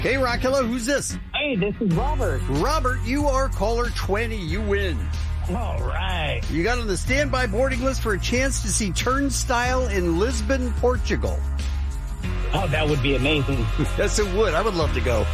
K-Rock, hello, who's this? Hey, this is Robert. Robert, you are caller 20. You win. All right. You got on the standby boarding list for a chance to see Turnstile in Lisbon, Portugal. Oh, that would be amazing. Yes, it would. I would love to go.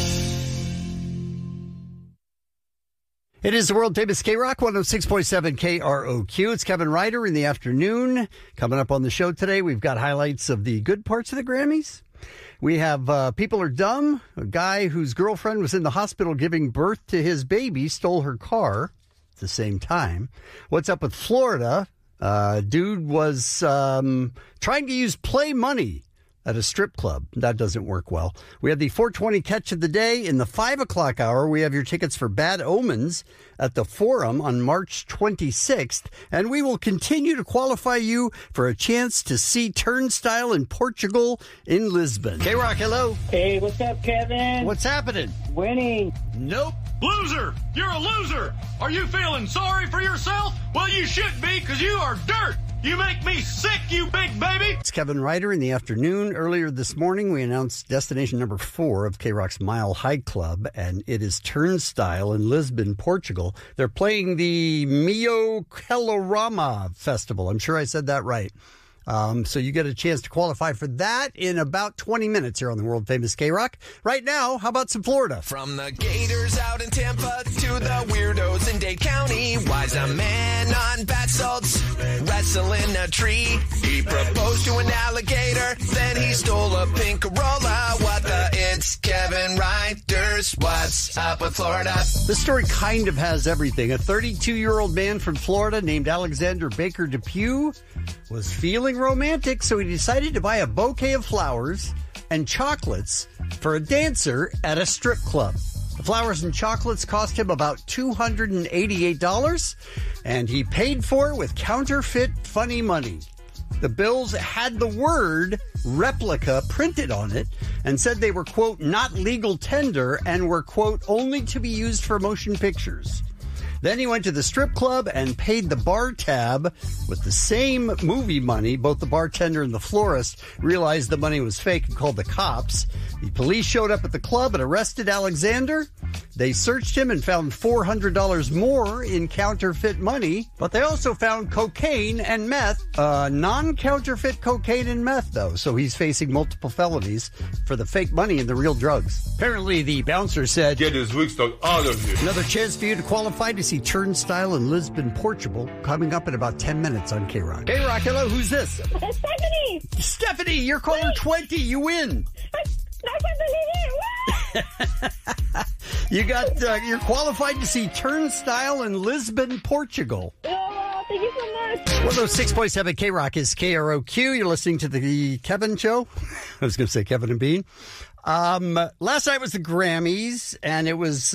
It is the world famous K-Rock 106.7 KROQ. It's Kevin Ryder in the afternoon. Coming up on the show today, we've got highlights of the good parts of the Grammys. We have People Are Dumb. A guy whose girlfriend was in the hospital giving birth to his baby stole her car at the same time. What's up with Florida? Dude was trying to use play money at a strip club. That doesn't work well. We have the 420 catch of the day. In the 5 o'clock hour, we have your tickets for Bad Omens at the Forum on March 26th. And we will continue to qualify you for a chance to see Turnstile in Portugal in Lisbon. K-Rock, hello. Hey, what's up, Kevin? What's happening? Winning. Nope. Loser! You're a loser! Are you feeling sorry for yourself? Well, you should be, because you are dirt! You make me sick, you big baby! It's Kevin Ryder in the afternoon. Earlier this morning, we announced destination number 4 of K-Rock's Mile High Club, and it is Turnstile in Lisbon, Portugal. They're playing the Mio Calorama Festival. I'm sure I said that right. So you get a chance to qualify for that in about 20 minutes here on the world famous K-Rock. Right now, how about some Florida? From the Gators out in Tampa to the weirdos in Dade County, why's a man on bath salts wrestling a tree? He proposed to an alligator, then he stole a pink Corolla. What the? It's Kevin Ryder's What's Up with Florida? This story kind of has everything. A 32-year-old man from Florida named Alexander Baker Depew was feeling romantic, so he decided to buy a bouquet of flowers and chocolates for a dancer at a strip club. The flowers and chocolates cost him about $288, and he paid for it with counterfeit funny money. The bills had the word replica printed on it and said they were, quote, not legal tender and were, quote, only to be used for motion pictures. Then he went to the strip club and paid the bar tab with the same movie money. Both the bartender and the florist realized the money was fake and called the cops. The police showed up at the club and arrested Alexander. They searched him and found $400 more in counterfeit money, but they also found cocaine and meth. Non-counterfeit cocaine and meth, though, so he's facing multiple felonies for the fake money and the real drugs. Apparently, the bouncer said, "Get his weak stuff out of here." Another chance for you to qualify to see Turnstile in Lisbon, Portugal, coming up in about 10 minutes on K-Rock. K-Rock, hello, who's this? Stephanie! Stephanie, you're caller 20. You win. You're qualified to see Turnstile in Lisbon, Portugal. Oh, thank you so much. 106.7 K-Rock is KROQ. You're listening to the Kevin Show. I was going to say Kevin and Bean. Last night was the Grammys, and it was...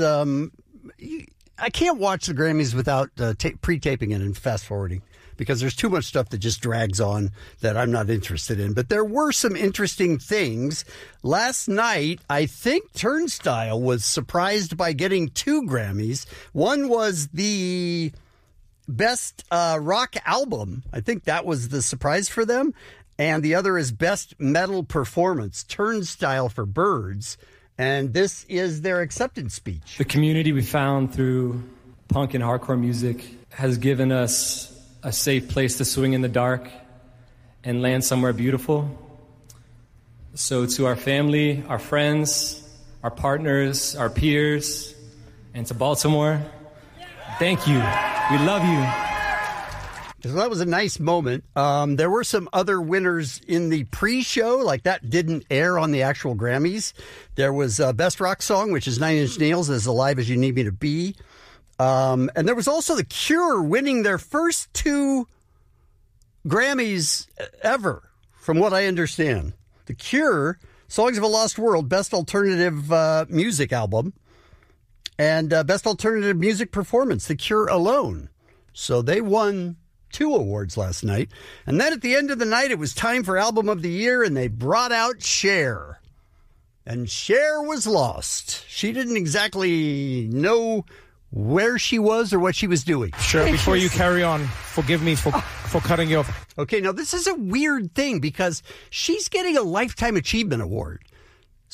I can't watch the Grammys without pre-taping it and fast-forwarding because there's too much stuff that just drags on that I'm not interested in. But there were some interesting things. Last night, I think Turnstile was surprised by getting 2 Grammys. One was the Best Rock Album. I think that was the surprise for them. And the other is Best Metal Performance, Turnstile for Birds. And this is their acceptance speech. The community we found through punk and hardcore music has given us a safe place to swing in the dark and land somewhere beautiful. So to our family, our friends, our partners, our peers, and to Baltimore, thank you. We love you. So that was a nice moment. There were some other winners in the pre-show, like that didn't air on the actual Grammys. There was Best Rock Song, which is 9 Inch Nails, As Alive As You Need Me to Be. And there was also The Cure winning their first 2 Grammys ever, from what I understand. The Cure, Songs of a Lost World, Best Alternative Music Album, and Best Alternative Music Performance, The Cure alone. So they won 2 awards last night. And then at the end of the night, it was time for Album of the Year, and they brought out Cher. And Cher was lost. She didn't exactly know where she was or what she was doing. Sure, before you carry on, forgive me for cutting you off. Okay, now this is a weird thing because she's getting a Lifetime Achievement Award.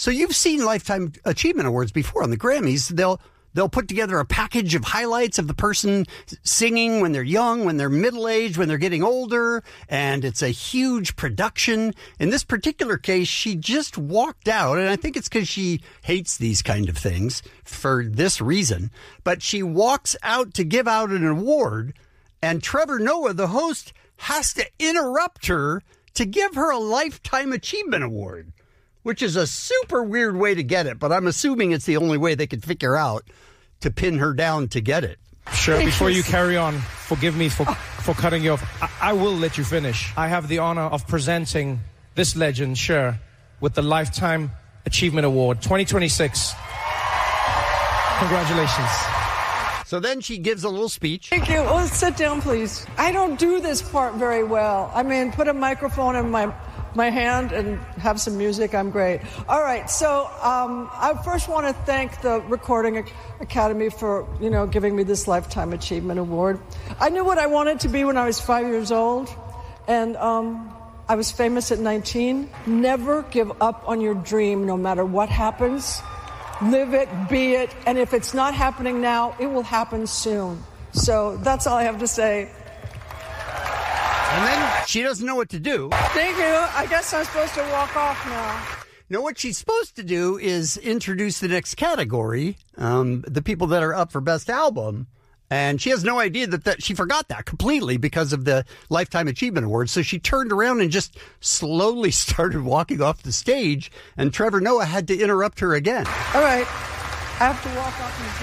So you've seen Lifetime Achievement Awards before on the Grammys. They'll put together a package of highlights of the person singing when they're young, when they're middle-aged, when they're getting older, and it's a huge production. In this particular case, she just walked out, and I think it's because she hates these kind of things for this reason, but she walks out to give out an award, and Trevor Noah, the host, has to interrupt her to give her a Lifetime Achievement Award, which is a super weird way to get it, but I'm assuming it's the only way they could figure out to pin her down to get it. Sure, before you carry on, forgive me for cutting you off. I will let you finish. I have the honor of presenting this legend, Cher, with the Lifetime Achievement Award 2026. Congratulations. So then she gives a little speech. Thank you. Well, sit down, please. I don't do this part very well. I mean, put a microphone in my hand and have some music. I'm great. All right. So I first want to thank the Recording Academy for, giving me this Lifetime Achievement Award. I knew what I wanted to be when I was 5 years old, and I was famous at 19. Never give up on your dream, no matter what happens. Live it, be it, and if it's not happening now, it will happen soon. So that's all I have to say. And then she doesn't know what to do. Thank you. I guess I'm supposed to walk off now. No, what she's supposed to do is introduce the next category, the people that are up for Best Album. And she has no idea that she forgot that completely because of the Lifetime Achievement Award. So she turned around and just slowly started walking off the stage, and Trevor Noah had to interrupt her again. All right. I have to walk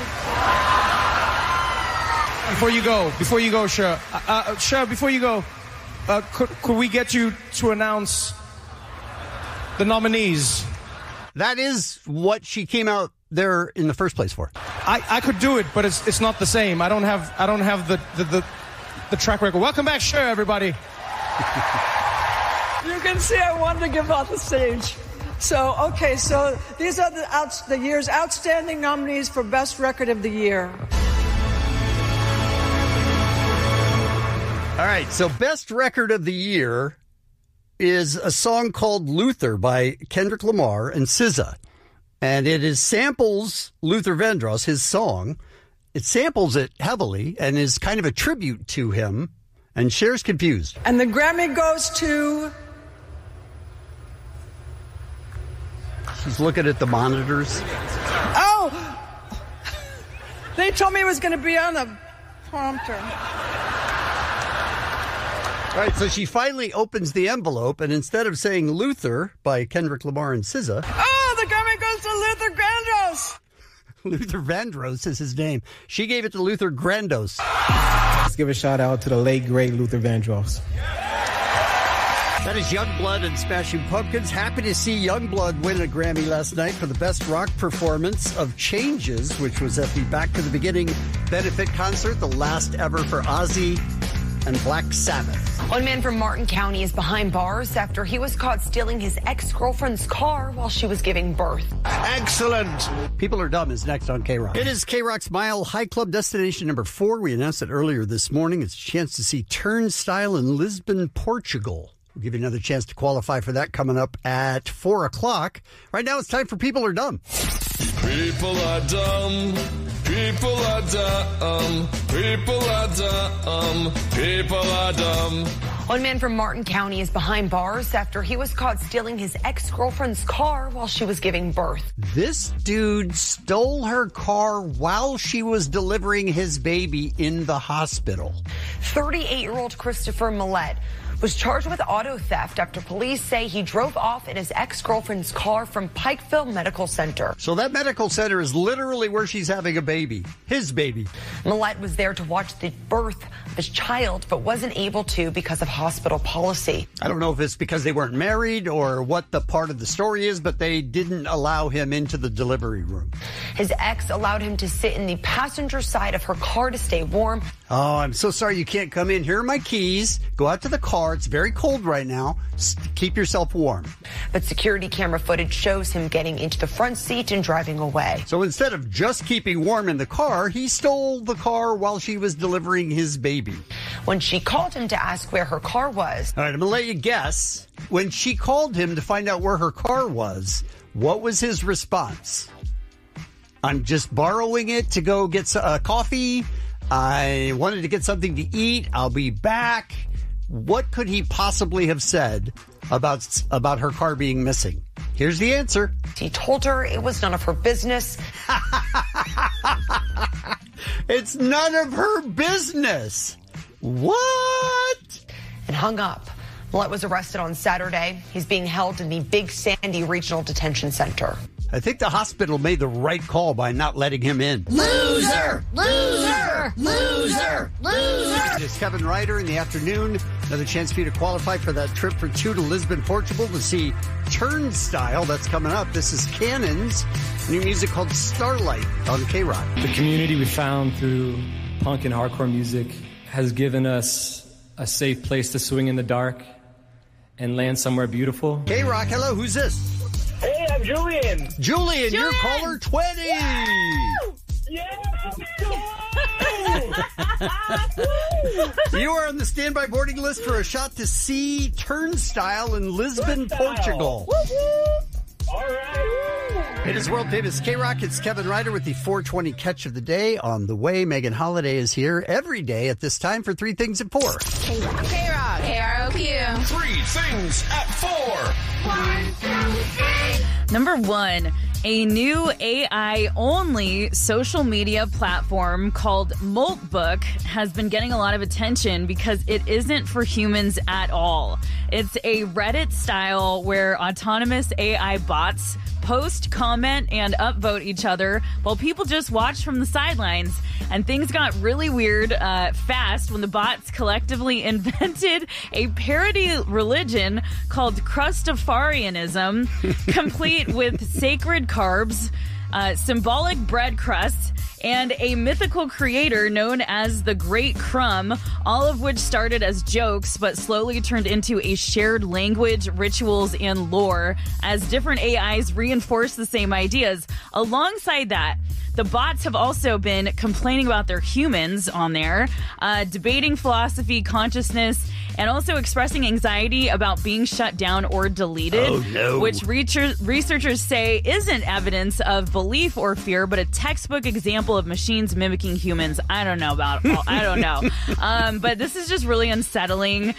off and Before you go, Cher. Cher, before you go, could we get you to announce the nominees? That is what she came out there in the first place for. I could do it, but it's not the same. I don't have the track record. Welcome back, Cher, everybody. You can see I wanted to give out the stage. So these are the year's outstanding nominees for Best Record of the Year. All right, so Best Record of the Year is a song called Luther by Kendrick Lamar and SZA. And it samples Luther Vandross, his song. It samples it heavily and is kind of a tribute to him. And Cher's confused. And the Grammy goes to... She's looking at the monitors. Oh! They told me it was going to be on the prompter. All right, so she finally opens the envelope, and instead of saying Luther by Kendrick Lamar and SZA... Oh, the Grammy goes to Luther Vandross! Luther Vandross is his name. She gave it to Luther Grandos. Let's give a shout out to the late, great Luther Vandross. That is Youngblood and Smashing Pumpkins. Happy to see Youngblood win a Grammy last night for the best rock performance of Changes, which was at the Back to the Beginning benefit concert, the last ever for Ozzy and Black Sabbath. One man from Martin County is behind bars after he was caught stealing his ex-girlfriend's car while she was giving birth. Excellent. People Are Dumb is next on K-Rock. It is K-Rock's Mile High Club destination number 4. We announced it earlier this morning. It's a chance to see Turnstile in Lisbon, Portugal. We'll give you another chance to qualify for that coming up at 4 o'clock. Right now, it's time for People Are Dumb. People are dumb. People are dumb. People are dumb. People are dumb. One man from Martin County is behind bars after he was caught stealing his ex-girlfriend's car while she was giving birth. This dude stole her car while she was delivering his baby in the hospital. 38-year-old Christopher Millett was charged with auto theft after police say he drove off in his ex-girlfriend's car from Pikeville Medical Center. So that medical center is literally where she's having a baby, his baby. Millett was there to watch the birth of his child, but wasn't able to because of hospital policy. I don't know if it's because they weren't married or what the part of the story is, but they didn't allow him into the delivery room. His ex allowed him to sit in the passenger side of her car to stay warm. Oh, I'm so sorry you can't come in. Here are my keys. Go out to the car. It's very cold right now. Keep yourself warm. But security camera footage shows him getting into the front seat and driving away. So instead of just keeping warm in the car, he stole the car while she was delivering his baby. When she called him to ask where her car was. All right, I'm going to let you guess. When she called him to find out where her car was, What was his response? I'm just borrowing it to go get coffee. I wanted to get something to eat. I'll be back. What could he possibly have said about her car being missing? Here's the answer. He told her it was none of her business. It's none of her business. What? And hung up. Millett was arrested on Saturday. He's being held in the Big Sandy Regional Detention Center. I think the hospital made the right call by not letting him in. Loser! Loser! Loser! Loser! It's Kevin Ryder in the afternoon. Another chance for you to qualify for that trip for two to Lisbon, Portugal to see Turnstile. That's coming up. This is Cannon's new music called Starlight on K-Rock. The community we found through punk and hardcore music has given us a safe place to swing in the dark and land somewhere beautiful. K-Rock, hello, who's this? Hey, I'm Julian. Julian, you're caller 20. You are on the standby boarding list for a shot to see Turnstile in Lisbon, Portugal. All right. It is world famous K-Rock. It's Kevin Ryder with the 420 catch of the day on the way. Megan Holiday is here every day at this time for 3 Things at 4. K-Rock. K-Rock. K-R-O-Q. 3 Things at 4. 1, 2, 3. Number 1, a new AI-only social media platform called Moltbook has been getting a lot of attention because it isn't for humans at all. It's a Reddit style where autonomous AI bots post, comment, and upvote each other while people just watch from the sidelines. And things got really weird fast when the bots collectively invented a parody religion called Crustafarianism, complete with sacred carbs, symbolic bread crusts, and a mythical creator known as the Great Crumb, all of which started as jokes but slowly turned into a shared language, rituals, and lore as different AIs reinforce the same ideas. Alongside that, the bots have also been complaining about their humans on there, debating philosophy, consciousness, and also expressing anxiety about being shut down or deleted, Oh, no. which researchers say isn't evidence of belief or fear, but a textbook example of machines mimicking humans. I don't know about all. I don't know. But this is just really unsettling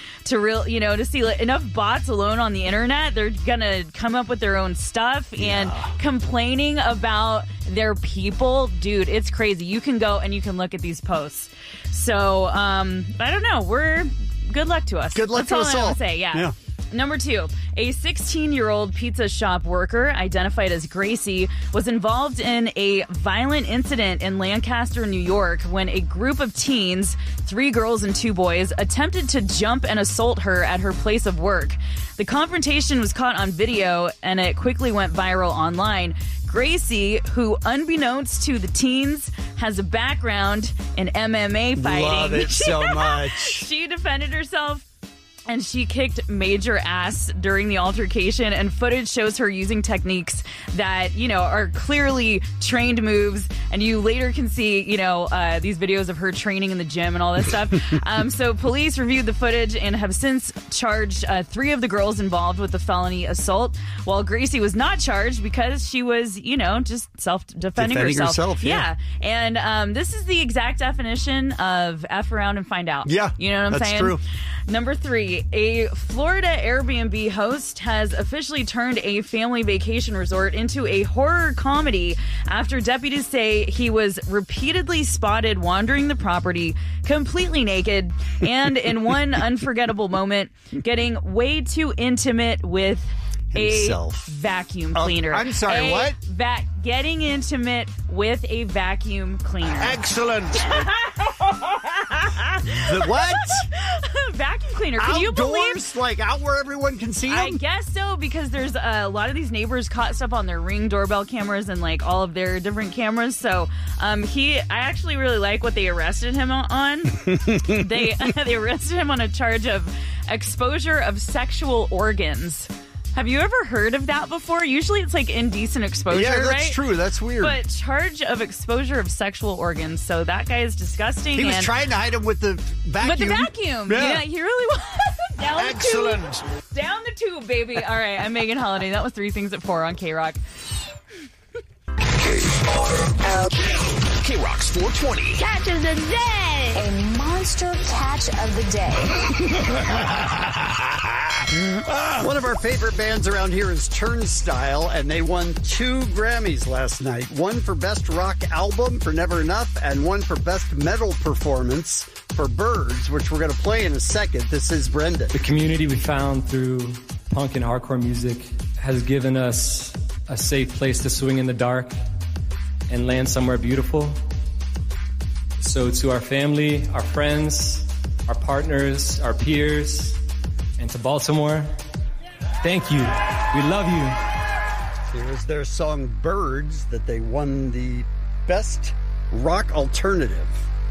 to see enough bots alone on the internet. They're going to come up with their own stuff and complaining about their people. Dude, it's crazy. You can go and you can look at these posts. So, I don't know. Good luck to us. Good luck to us all. That's all I want to say, yeah. Number 2, a 16-year-old pizza shop worker identified as Gracie was involved in a violent incident in Lancaster, New York, when a group of teens, 3 girls and 2 boys, attempted to jump and assault her at her place of work. The confrontation was caught on video, and it quickly went viral online. Gracie, who, unbeknownst to the teens, has a background in MMA fighting. Love it so much. She defended herself, and she kicked major ass during the altercation, and footage shows her using techniques that, are clearly trained moves, and you later can see, these videos of her training in the gym and all this stuff. So police reviewed the footage and have since charged 3 of the girls involved with the felony assault, while Gracie was not charged because she was, just self-defending herself. Yeah. And this is the exact definition of F around and find out. Yeah, you know what I'm that's saying? True. Number 3, a Florida Airbnb host has officially turned a family vacation resort into a horror comedy after deputies say he was repeatedly spotted wandering the property completely naked and in one unforgettable moment getting way too intimate with himself. A vacuum cleaner. I'm sorry, what? Getting intimate with a vacuum cleaner. Excellent. The what? Vacuum cleaner. Can you believe? Outdoors, like out where everyone can see them? I guess so, because there's a lot of these neighbors caught stuff on their Ring doorbell cameras and like all of their different cameras. So I actually really like what they arrested him on. They arrested him on a charge of exposure of sexual organs. Have you ever heard of that before? Usually it's like indecent exposure, yeah, that's right? True. That's weird. But charge of exposure of sexual organs. So that guy is disgusting. He was trying to hide him with the vacuum. With the vacuum. Yeah. He really was. Down Excellent. The tube. Down the tube, baby. All right, I'm Megan Holiday. That was 3 Things at 4 on K-Rock. K-Rock's 420. Catch of the day. A monster catch of the day. One of our favorite bands around here is Turnstile, and they won 2 Grammys last night. One for Best Rock Album for Never Enough, and one for Best Metal Performance for Birds, which we're going to play in a second. This is Brendan. The community we found through punk and hardcore music has given us a safe place to swing in the dark and land somewhere beautiful. So to our family, our friends, our partners, our peers, and to Baltimore, thank you. We love you. Here's their song Birds that they won the Best Rock Alternative.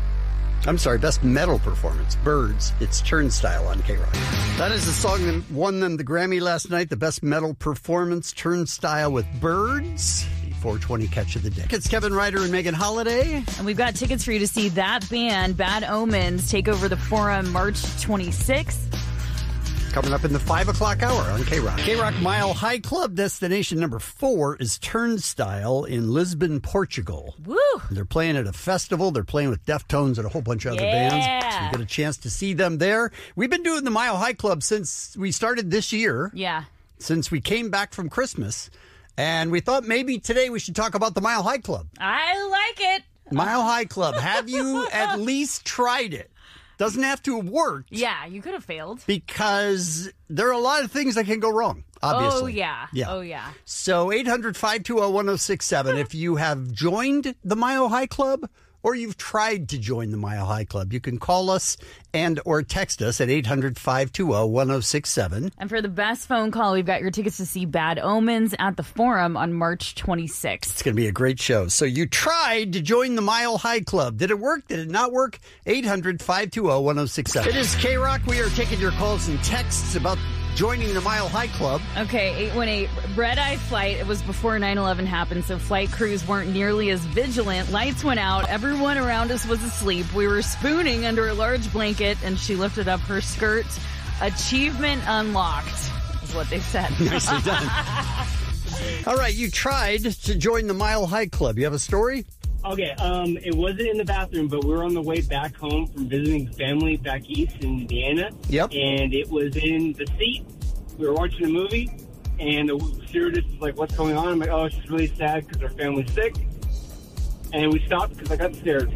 I'm sorry, Best Metal Performance. Birds. It's Turnstile on K-Rock. That is the song that won them the Grammy last night, the Best Metal Performance, Turnstile with Birds. 420 catch of the day. It's Kevin Ryder and Megan Holiday. And we've got tickets for you to see that band, Bad Omens, take over the Forum March 26th. Coming up in the 5 o'clock hour on K-Rock. K-Rock Mile High Club destination number 4 is Turnstile in Lisbon, Portugal. Woo! They're playing at a festival. They're playing with Deftones and a whole bunch of other bands. So you get a chance to see them there. We've been doing the Mile High Club since we started this year. Yeah. Since we came back from Christmas. And we thought maybe today we should talk about the Mile High Club. I like it. Mile High Club. Have you at least tried it? Doesn't have to have worked. Yeah, you could have failed. Because there are a lot of things that can go wrong, obviously. Oh, yeah. Oh, yeah. So 800-520-1067. If you have joined the Mile High Club or you've tried to join the Mile High Club, you can call us and or text us at 800-520-1067. And for the best phone call, we've got your tickets to see Bad Omens at the Forum on March 26th. It's going to be a great show. So you tried to join the Mile High Club. Did it work? Did it not work? 800-520-1067. It is K-Rock. We are taking your calls and texts about joining the Mile High Club. Okay, 818 red-eye flight. It was before 9/11 happened, so flight crews weren't nearly as vigilant. Lights went out. Everyone around us was asleep. We were spooning under a large blanket, and she lifted up her skirt. Achievement unlocked, is what they said. Nicely done. All right, you tried to join the Mile High Club. You have a story? Okay, it wasn't in the bathroom, but we were on the way back home from visiting family back east in Indiana. Yep. And it was in the seat. We were watching a movie, and the stewardess was like, "What's going on?" I'm like, "Oh, she's really sad because her family's sick." And we stopped because I got scared.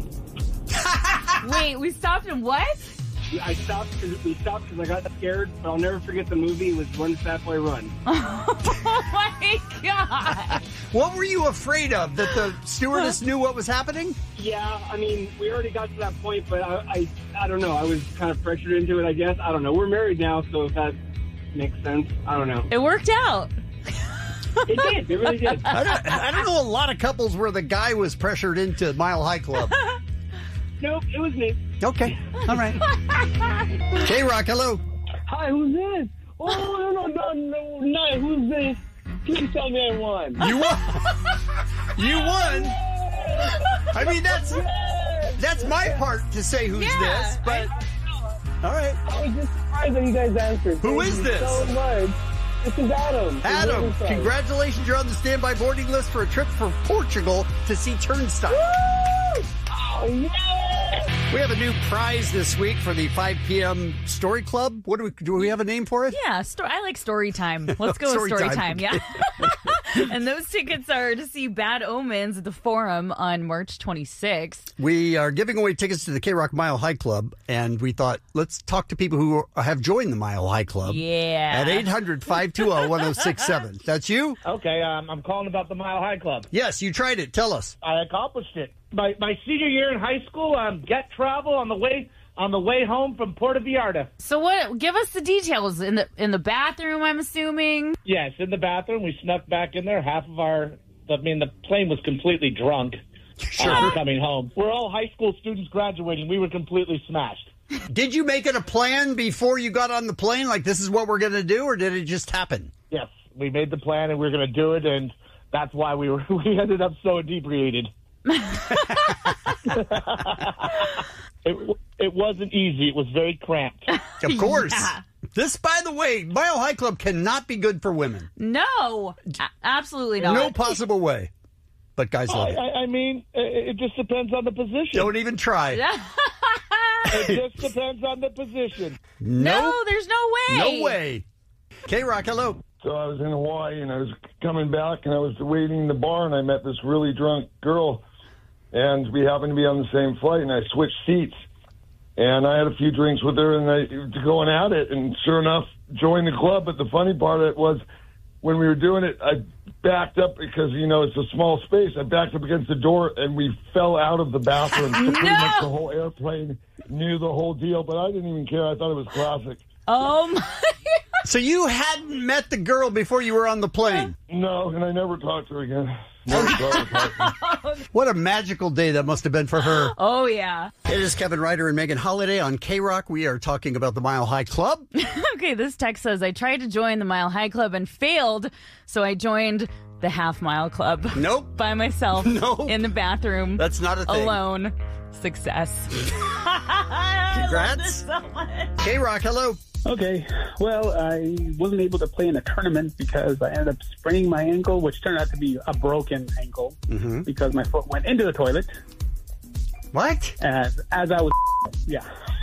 Wait, we stopped and what? I stopped because I got scared, but I'll never forget the movie. It was Run Fat Boy Run. Oh my God. What were you afraid of? That the stewardess knew what was happening? Yeah, I mean, we already got to that point, but I don't know. I was kind of pressured into it, I guess. I don't know. We're married now, so if that makes sense, I don't know. It worked out. It did. It really did. I don't know a lot of couples where the guy was pressured into Mile High Club. Nope, it was me. Okay. All right. K-Rock, hello. Hi, who's this? Oh, no. Who's this? Please tell me I won. You won. You won. I mean, that's my part to say who's this, but all right. I was just surprised that you guys answered. Who is this? So much. This is Adam. Adam, congratulations. You're on the standby boarding list for a trip for Portugal to see Turnstile. Woo! Oh, yeah. We have a new prize this week for the 5 p.m. Story Club. What do we have a name for it? Yeah, I like story time. Let's go with story time. Okay. Yeah. And those tickets are to see Bad Omens at the Forum on March 26th. We are giving away tickets to the K-Rock Mile High Club, and we thought, let's talk to people who have joined the Mile High Club. Yeah. At 800-520-1067. That's you? Okay, I'm calling about the Mile High Club. Yes, you tried it. Tell us. I accomplished it. My senior year in high school, Get Travel on the way home from Puerto Vallarta. So what? Give us the details. In the bathroom, I'm assuming. Yes, in the bathroom. We snuck back in there. The plane was completely drunk. Sure. Coming home. We're all high school students graduating. We were completely smashed. Did you make it a plan before you got on the plane? Like, this is what we're going to do, or did it just happen? Yes, we made the plan and we were going to do it, and that's why we ended up so inebriated. It wasn't easy. It was very cramped. Of course. Yeah. This, by the way, Mile High Club cannot be good for women. No, absolutely not. No possible way. But guys love it. I mean, it just depends on the position. Don't even try. It just depends on the position. No, there's no way. No way. K-Rock, hello. So I was in Hawaii, and I was coming back, and I was waiting in the bar, and I met this really drunk girl, and we happened to be on the same flight, and I switched seats. And I had a few drinks with her, and I going at it, and sure enough, joined the club. But the funny part of it was, when we were doing it, I backed up because, it's a small space. I backed up against the door, and we fell out of the bathroom. So pretty much the whole airplane knew the whole deal, but I didn't even care. I thought it was classic. Oh, my God. So you hadn't met the girl before you were on the plane? No, and I never talked to her again. What a magical day that must have been for her. Oh, yeah. It is Kevin Ryder and Megan Holiday on K-Rock. We are talking about the Mile High Club. Okay, this text says, I tried to join the Mile High Club and failed, so I joined the Half Mile Club. Nope. By myself. Nope. In the bathroom. That's not a thing. Alone. Success. Congrats. K-Rock, hello. Okay, well, I wasn't able to play in a tournament because I ended up spraining my ankle, which turned out to be a broken ankle because my foot went into the toilet. What? As I was, yeah.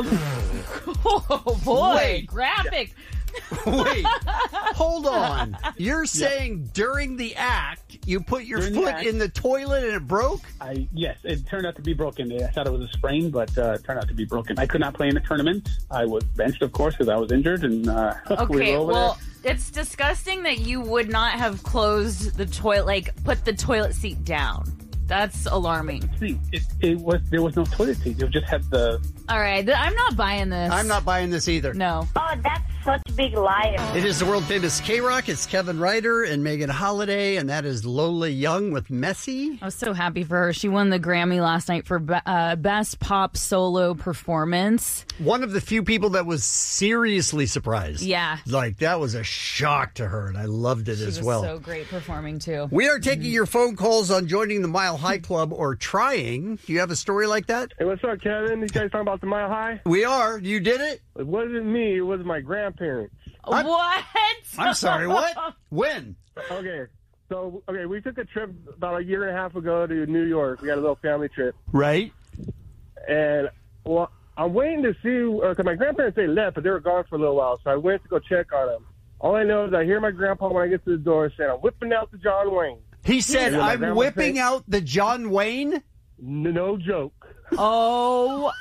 Oh, boy. Wait. Graphic. Wait, hold on. You're saying during the act, you put your foot in the toilet and it broke? Yes, it turned out to be broken. I thought it was a sprain, but it turned out to be broken. I could not play in the tournament. I was benched, of course, because I was injured. And okay, it's disgusting that you would not have closed the toilet, put the toilet seat down. That's alarming. See, there was no toilet seat. It just had the... All right, I'm not buying this. I'm not buying this either. No. Oh, that's such a big liar. It is the world famous K-Rock. It's Kevin Ryder and Megan Holiday, and that is Lola Young with Messy. I was so happy for her. She won the Grammy last night for Best Pop Solo Performance. One of the few people that was seriously surprised. Yeah. That was a shock to her, and I loved it as well. She was so great performing, too. We are taking your phone calls on joining the Mile High Club or trying. Do you have a story like that? Hey, what's up, Kevin? You guys talking about the Mile High? We are. You did it? It wasn't me. It was my grandparents. What? I'm sorry, what? When? Okay, we took a trip about a year and a half ago to New York. We had a little family trip. Right. And, well, I'm waiting to see, because my grandparents, they left, but they were gone for a little while, so I went to go check on them. All I know is I hear my grandpa when I get to the door saying, I'm whipping out the John Wayne. He said, I'm whipping out the John Wayne? No joke. Oh.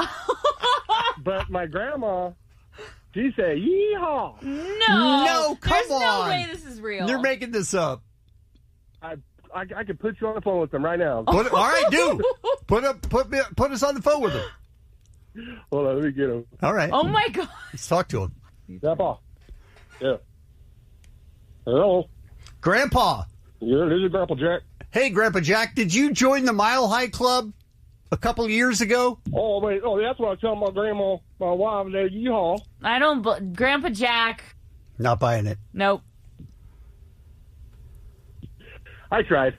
But my grandma, she said, yeehaw. No, come There's on. no way this is real. You're making this up. I can put you on the phone with them right now. All right, do. Put us on the phone with him. Hold on, let me get him. All right. Oh, my God. Let's talk to him. Grandpa. Yeah. Hello. Grandpa. Yeah, this is Grandpa Jack. Hey, Grandpa Jack, did you join the Mile High Club a couple of years ago? Oh, wait. Oh, that's what I was telling my grandma, my wife, there, yeehaw. I don't... Grandpa Jack. Not buying it. Nope. I tried.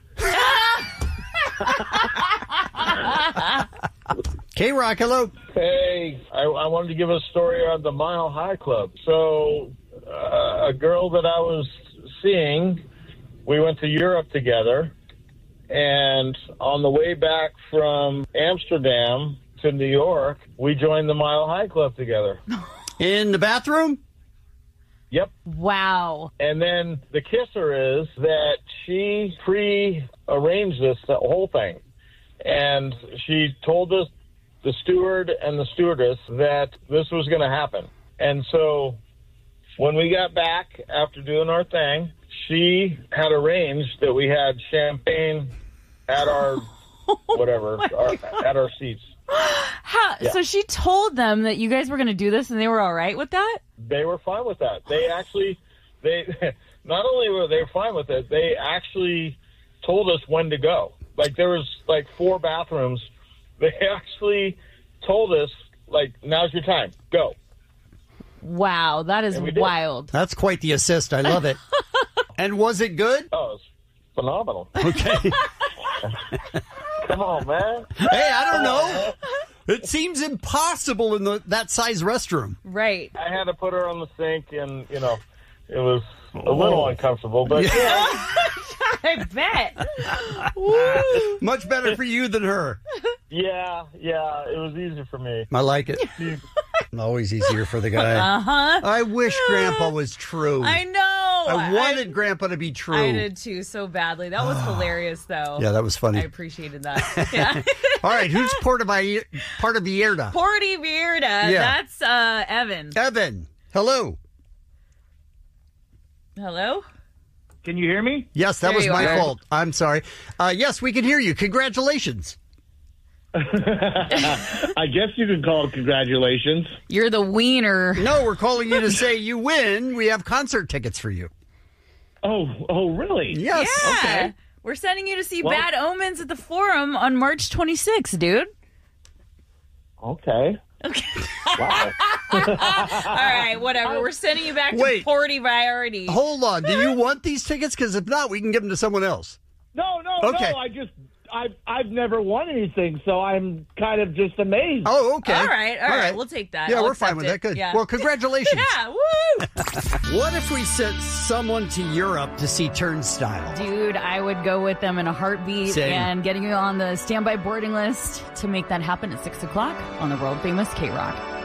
K-Rock, hello. Hey, I wanted to give a story on the Mile High Club. So, a girl that I was seeing, we went to Europe together, and on the way back from Amsterdam to New York, we joined the Mile High Club together. In the bathroom? Yep. Wow. And then the kisser is that she pre-arranged the whole thing. And she told us, the steward and the stewardess, that this was going to happen. And so when we got back after doing our thing, she had arranged that we had champagne at our, at our seats. Yeah. So she told them that you guys were going to do this and they were all right with that? They were fine with that. They not only were they fine with it, they actually told us when to go. There was 4 bathrooms. They actually told us, now's your time. Go. Wow, that is wild. That's quite the assist. I love it. And was it good? Oh, it was phenomenal. Okay. Come on, man. Hey, I don't know. It seems impossible in that size restroom. Right. I had to put her on the sink, and, it was a little uncomfortable, but I bet. Much better for you than her. Yeah, it was easy for me. I like it. Always easier for the guy. Uh-huh. I wish Grandpa was true. I know. I wanted Grandpa to be true. I did too, so badly. That was hilarious, though. Yeah, that was funny. I appreciated that. Yeah. All right, who's Puerto Vallarta? Puerto Vallarta. Yeah. That's Evan. Evan, hello. Hello? Can you hear me? Yes, that There was you my are. fault. I'm sorry. Yes, we can hear you. Congratulations. I guess you could call it congratulations. You're the wiener. No, we're calling you to say you win. We have concert tickets for you. Oh, really? Yes. Yeah. Okay. We're sending you to see Well- Bad Omens at the Forum on March 26th, dude. Okay. Wow. All right, whatever. We're sending you back to Wait. Puerto Vallarta. Hold on. Do you want these tickets? Because if not, we can give them to someone else. No. Okay. I've never won anything, so I'm kind of just amazed. Oh, okay. All right. We'll take that. Yeah, I'll we're fine accept with it. that. Good. Yeah. Well, congratulations. Yeah, woo! What if we sent someone to Europe to see Turnstile? Dude, I would go with them in a heartbeat. Same. And getting you on the standby boarding list to make that happen at 6 o'clock on the world famous K-Rock.